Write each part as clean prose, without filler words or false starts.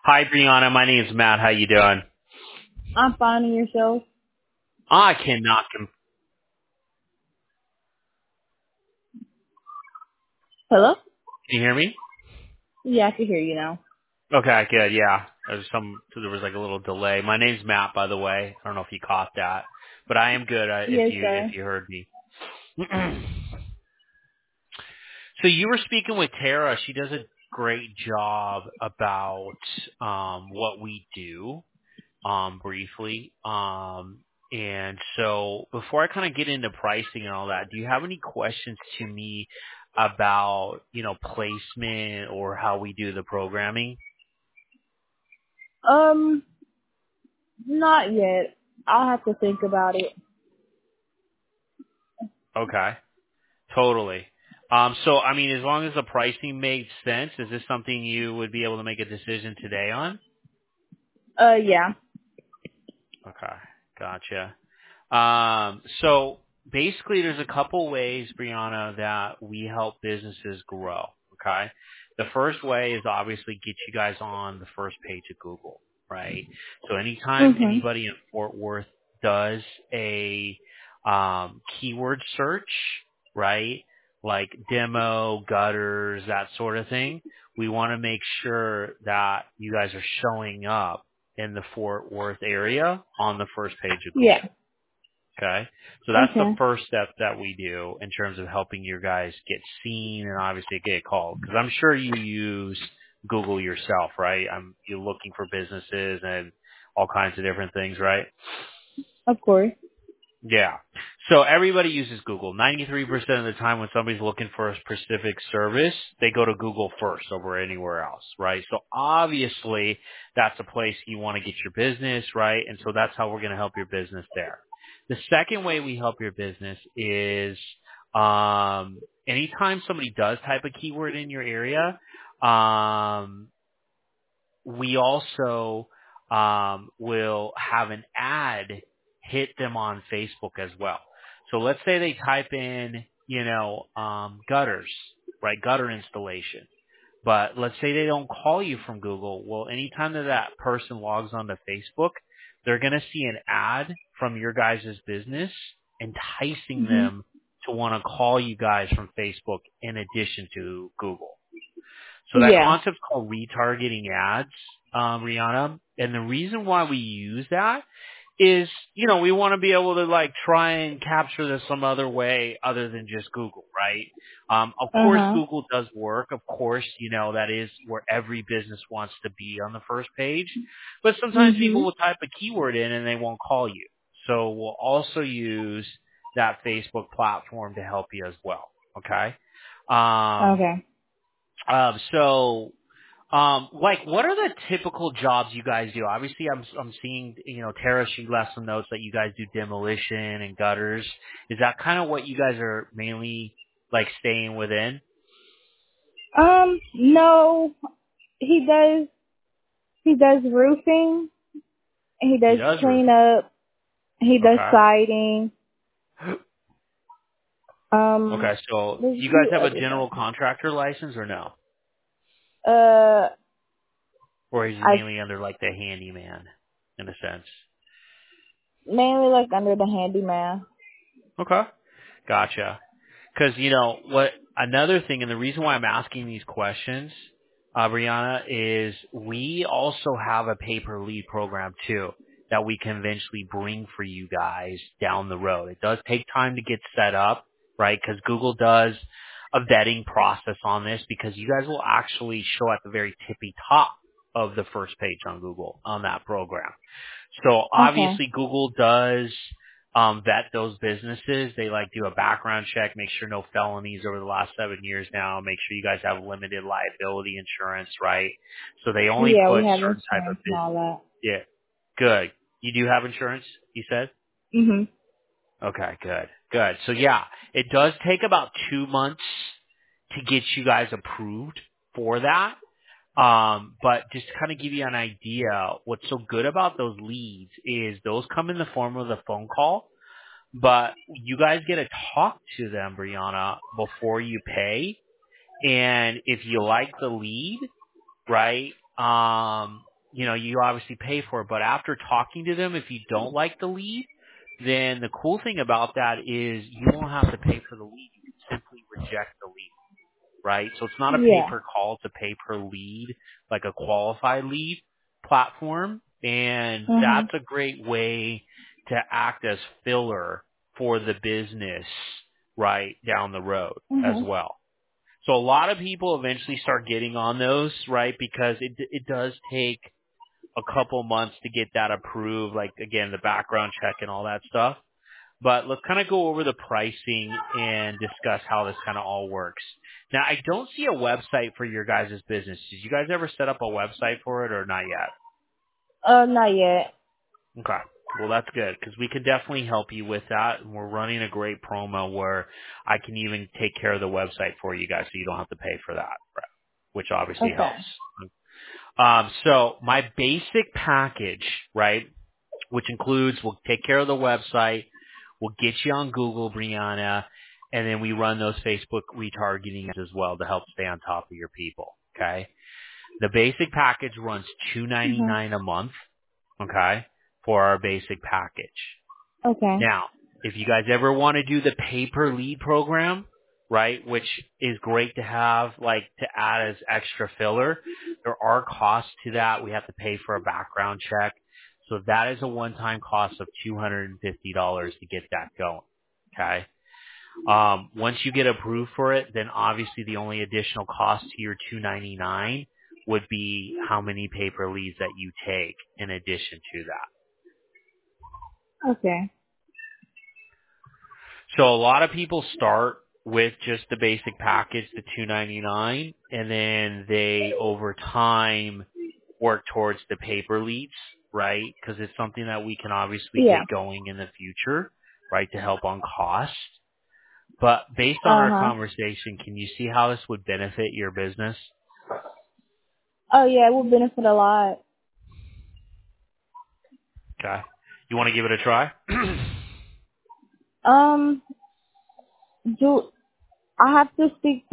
Hi, Brianna. My name's Matt. How you doing? I'm finding yourself. I cannot. Hello? Can you hear me? Yeah, I can hear you now. Okay, good. Yeah, there was like a little delay. My name's Matt, by the way. I don't know if you caught that, but I am good. If Yes, you sir. heard me. So you were speaking with Tara. She does a great job about what we do. Briefly. And so before I kind of get into pricing and all that, do you have any questions to me about, placement or how we do the programming? Um, not yet. I'll have to think about it. Okay. Totally. So I mean, as long as the pricing makes sense, is this something you would be able to make a decision today on? Yeah. Okay. Gotcha. So basically there's a couple ways, Brianna, that we help businesses grow. Okay. The first way is obviously get you guys on the first page of Google, right? So anytime Mhm. anybody in Fort Worth does a keyword search, right? Like demo, gutters, that sort of thing, we want to make sure that you guys are showing up in the Fort Worth area on the first page of Yeah. Google. Okay. So that's the Okay. first step that we do in terms of helping your guys get seen and obviously get called. Because I'm sure you use Google yourself, right? You're looking for businesses and all kinds of different things, right? Of course. Yeah. So everybody uses Google. 93% of the time when somebody's looking for a specific service, they go to Google first over anywhere else, right? So obviously that's a place you want to get your business, right? And so that's how we're going to help your business there. The second way we help your business is anytime somebody does type a keyword in your area, we also will have an ad hit them on Facebook as well. So let's say they type in, gutters, right? Gutter installation. But let's say they don't call you from Google. Well, anytime that person logs onto Facebook, they're going to see an ad from your guys' business enticing Mhm. them to want to call you guys from Facebook in addition to Google. So that Yeah. concept's called retargeting ads, Rihanna. And the reason why we use that is, we want to be able to like try and capture this some other way other than just Google, right? Of course, Uh-huh. Google does work. Of course, that is where every business wants to be on the first page. But sometimes people Mhm. will type a keyword in and they won't call you. So we'll also use that Facebook platform to help you as well. Okay. Um, Okay. so, like, what are the typical jobs you guys do? Obviously, I'm seeing, Tara, she left some notes that you guys do demolition and gutters. Is that kind of what you guys are mainly like staying within? No, he does he does roofing, he He does does roofing. cleanup, he does Okay. siding. Okay. So, There's a you guys few have a other general things. contractor license or no? Uh Or is he I mainly under like the handyman in a sense? mainly like under the handyman. Okay. Gotcha. Because what another thing, and the reason why I'm asking these questions, Brianna, is we also have a pay per lead program too that we can eventually bring for you guys down the road. It does take time to get set up, right? Because Google does a vetting process on this because you guys will actually show at the very tippy top of the first page on Google on that program. So Okay. obviously Google does vet those businesses. They like do a background check, make sure no felonies over the last 7 years now, make sure you guys have limited liability insurance, right? So they only Yeah, we put have certain type of insurance and business. all that. Yeah. Good. You do have insurance, you said? Mhm. Okay, good. Good. So yeah, it does take about 2 months to get you guys approved for that. But just to kind of give you an idea, what's so good about those leads is those come in the form of a phone call, but you guys get to talk to them, Brianna, before you pay. And if you like the lead, right, you obviously pay for it, but after talking to them, if you don't like the lead, then the cool thing about that is you won't have to pay for the lead. You can simply reject the lead, right? So it's not a pay Yeah. per call, it's a pay per lead, like a qualified lead platform. And Mhm. that's a great way to act as filler for the business right down the road as Mhm. well. So a lot of people eventually start getting on those, right? Because it does take a couple months to get that approved, like again, the background check and all that stuff. But let's kind of go over the pricing and discuss how this kind of all works. Now, I don't see a website for your guys' business. Did you guys ever set up a website for it or not yet? Not yet. Okay. Well, that's good because we could definitely help you with that. And we're running a great promo where I can even take care of the website for you guys so you don't have to pay for that, right? Which obviously Okay. helps. So my basic package, right, which includes we'll take care of the website, we'll get you on Google, Brianna, and then we run those Facebook retargeting as well to help stay on top of your people. Okay. The basic package runs Mhm. $2.99 a month. Okay, for our basic package. Okay. Now, if you guys ever want to do the pay per lead program, right, which is great to have, like to add as extra filler, there are costs to that. We have to pay for a background check. So that is a one-time cost of $250 to get that going. Okay. Once you get approved for it, then obviously the only additional cost to your $299 would be how many pay per leads that you take in addition to that. Okay. So a lot of people start with just the basic package, the $299, and then they over time work towards the paper leads, right? Because it's something that we can obviously Yeah. get going in the future, right, to help on cost. But based on Uh our huh. conversation, can you see how this would benefit your business? Oh yeah, it will benefit a lot. Okay. You want to give it a try? Um, do I have to speak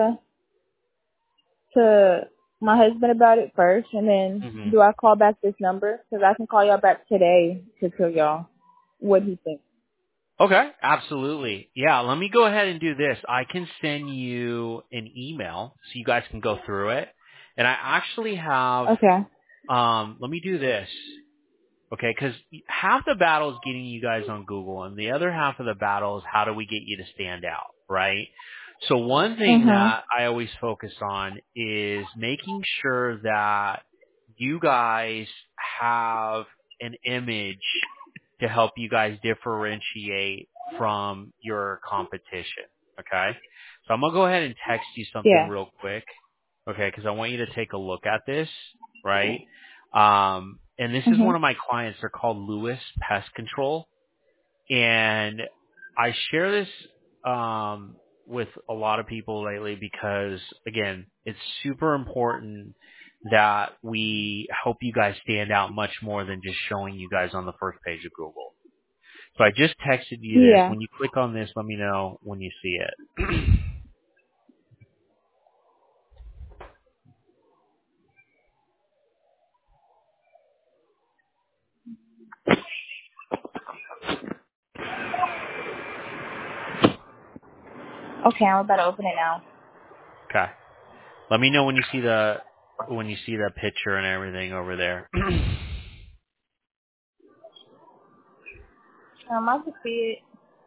to my husband about it first, and then hmm do I call back this number? Because I can call y'all back today to tell y'all what he thinks. Okay, absolutely. Yeah, let me go ahead and do this. I can send you an email so you guys can go through it. And I actually have, Okay. let me do this. Okay, because half the battle is getting you guys on Google, and the other half of the battle is how do we get you to stand out, right? So one thing Mhm. that I always focus on is making sure that you guys have an image to help you guys differentiate from your competition. Okay? So I'm going to go ahead and text you something Yeah. real quick. Okay? Because I want you to take a look at this, right? And this is one Mhm. of my clients. They're called Lewis Pest Control. And I share this, with a lot of people lately because again, it's super important that we help you guys stand out much more than just showing you guys on the first page of Google. So I just texted you this. Yeah. When you click on this, let me know when you see it. Okay, I'm about to open it now. Okay. Let me know when you see the picture and everything over there. I can see it.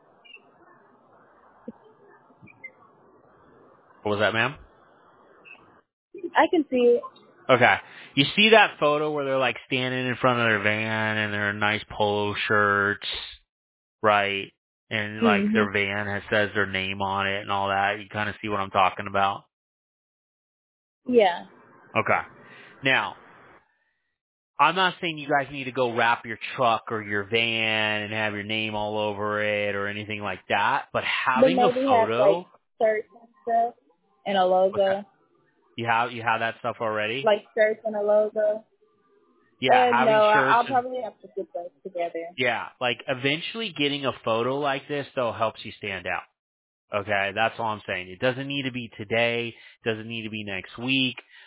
What was that, ma'am? I can see it. Okay. You see that photo where they're like standing in front of their van and they're in nice polo shirts, right? And like Mhm. their van says their name on it and all that. You kind of see what I'm talking about. Yeah. Okay. Now, I'm not saying you guys need to go wrap your truck or your van and have your name all over it or anything like that, but But having a maybe have like photo, shirts and stuff and a okay. logo. You have that stuff already? Like shirts and a logo. Yeah, No, having shirts I'll and probably have to put those together. yeah, like eventually getting a photo like this though helps you stand out. Okay, that's all I'm saying. It doesn't need to be today, doesn't need to be next week,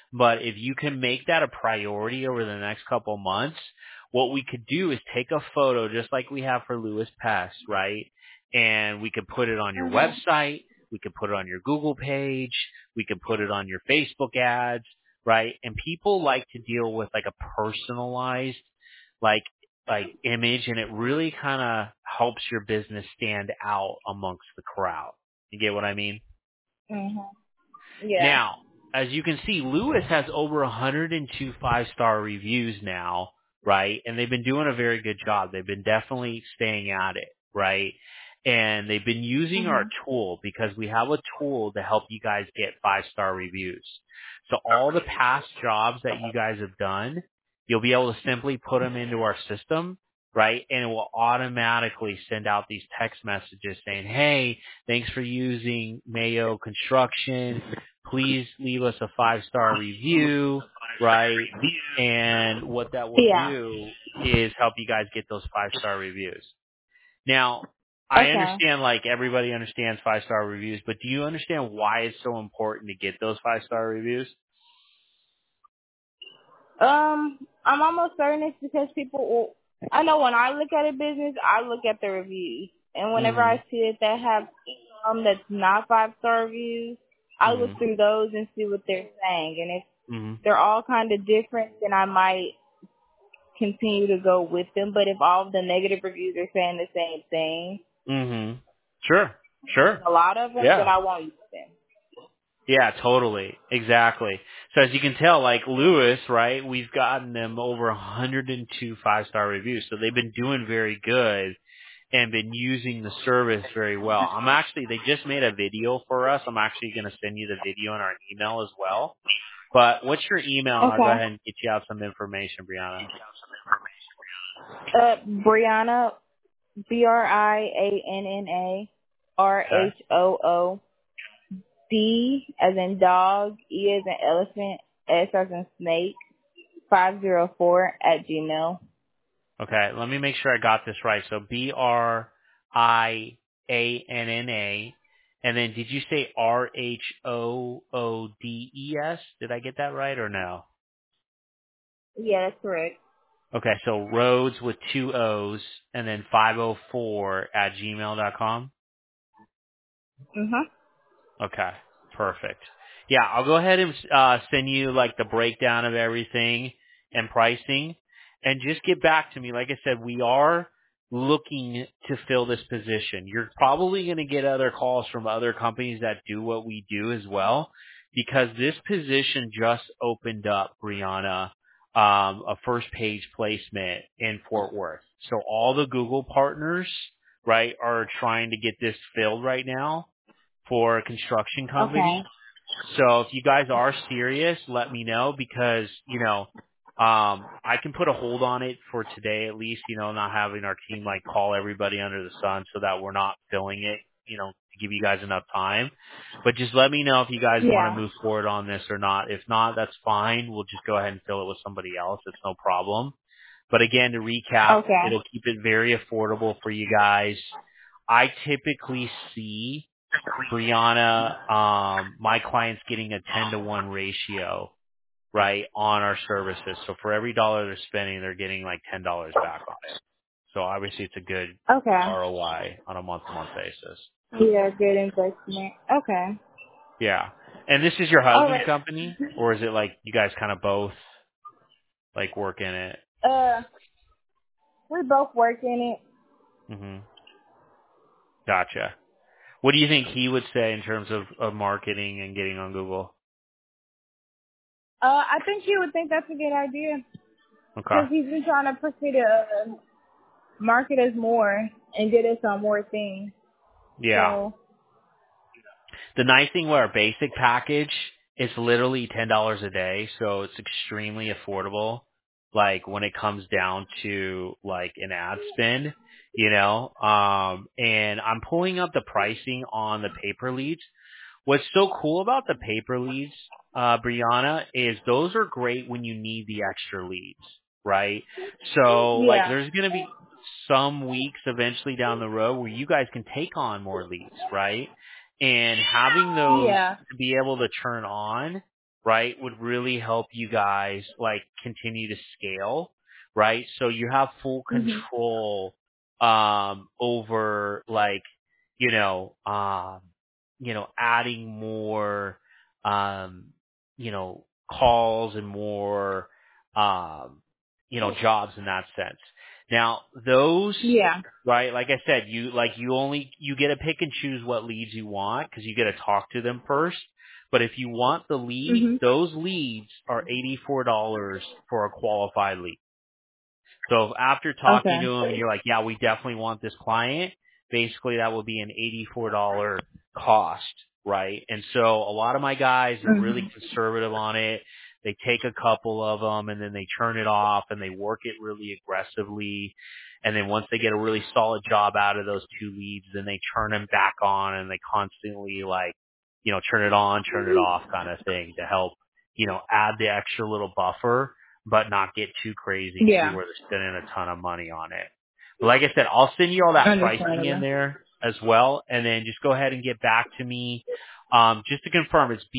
But if you can make that a priority over the next couple months, what we could do is take a photo just like we have for Lewis Pest, right? And we could put it on your Mhm. website. We could put it on your Google page. We could put it on your Facebook ads, right? And people like to deal with like a personalized, like, image, and it really kind of helps your business stand out amongst the crowd. You get what I mean? Mhm. Yeah. Now, as you can see, Lewis has over 102 five-star reviews now, right? And they've been doing a very good job. They've been definitely staying at it, right? And they've been using our Mhm. tool because we have a tool to help you guys get five-star reviews. So all the past jobs that you guys have done, you'll be able to simply put them into our system, right? And it will automatically send out these text messages saying, hey, thanks for using Mayo Construction. Please leave us a five-star review, right? And what that will Yeah. do is help you guys get those five-star reviews. Now, I Okay. understand like everybody understands five-star reviews, but do you understand why it's so important to get those five-star reviews? I'm almost certain it's because people will, I know when I look at a business, I look at the reviews. And whenever I Mhm. see it that have some that's not 5-star reviews, I look Mhm. through those and see what they're saying. And if Mhm. they're all kind of different, then I might continue to go with them. But if all of the negative reviews are saying the same thing, Mhm. Sure. Sure. a lot of them, then Yeah. I won't use them. Yeah, totally. Exactly. So as you can tell, like Lewis, right, we've gotten them over 102 five-star reviews. So they've been doing very good and been using the service very well. They just made a video for us. I'm actually going to send you the video in our email as well. But what's your email? And I'll go Okay. ahead and get you out some information, Brianna. Brianna, Okay. BriannaRhoo D as in dog, E as in elephant, S as in snake, 504 at Gmail. Okay. Let me make sure I got this right. So Brianna. And then did you say Rhoodes? Did I get that right or no? Yeah, that's correct. Okay, so Rhodes with two O's and then 504 at gmail.com. Mhm. Okay, perfect. Yeah, I'll go ahead and send you like the breakdown of everything and pricing, and just get back to me. Like I said, we are looking to fill this position. You're probably going to get other calls from other companies that do what we do as well, because this position just opened up, Brianna, a first page placement in Fort Worth. So all the Google partners, right, are trying to get this filled right now for a construction Okay. company. So if you guys are serious, let me know because, I can put a hold on it for today at least, not having our team like call everybody under the sun so that we're not filling it, to give you guys enough time. But just let me know if you guys want to Yeah. move forward on this or not. If not, that's fine. We'll just go ahead and fill it with somebody else. It's no problem. But again, to recap, Okay. it'll keep it very affordable for you guys. I typically see Brianna, my client's getting a 10-to-1 ratio, right, on our services. So for every dollar they're spending, they're getting like $10 back on it. So obviously it's a good Okay. ROI on a month-to-month basis. Yeah, good investment. Okay. Yeah. And this is your All husband's right. company, or is it like you guys kind of both like work in it? Uh, we both work in it. Hmm. Gotcha. What do you think he would say in terms of marketing and getting on Google? I think he would think that's a good idea Okay. because he's been trying to push me to market us more and get us on more things. Yeah. So The nice thing with our basic package, it's literally $10 a day, so it's extremely affordable. Like when it comes down to like an ad spend, and I'm pulling up the pricing on the paper leads. What's so cool about the paper leads, Brianna, is those are great when you need the extra leads, right? So like yeah, there's going to be some weeks eventually down the road where you guys can take on more leads, right? And having those yeah, to be able to turn on right, would really help you guys like continue to scale, right? So you have full Mhm. control over like, you know, adding more um calls and more jobs in that sense. Now, those, Yeah. right, like I said, you get to pick and choose what leads you want because you get to talk to them first. But if you want the lead, Mhm. those leads are $84 for a qualified lead. So after talking to Okay. them and you're like, yeah, we definitely want this client, basically that will be an $84 cost, right? And so a lot of my guys are really Mhm. conservative on it. They take a couple of them and then they turn it off and they work it really aggressively. And then once they get a really solid job out of those two leads, then they turn them back on and they constantly like, turn it on, turn it off kind of thing to help, add the extra little buffer but not get too crazy to Yeah. where they're spending a ton of money on it. But like I said, I'll send you all that pricing in Understandable. there as well, and then just go ahead and get back to me. Just to confirm, it's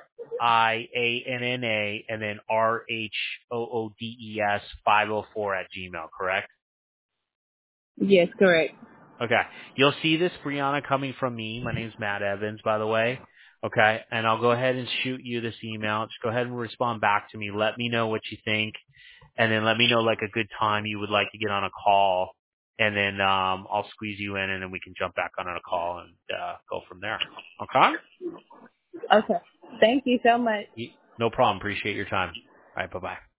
BRIANNA and then RHOODES 504 at Gmail, correct? Yes, correct. Okay. You'll see this, Brianna, coming from me. My name's Matt Evans, by the way. Okay. And I'll go ahead and shoot you this email. Just go ahead and respond back to me. Let me know what you think. And then let me know like a good time you would like to get on a call. And then I'll squeeze you in and then we can jump back on a call and go from there. Okay? Okay. Thank you so much. No problem. Appreciate your time. All right. Bye-bye.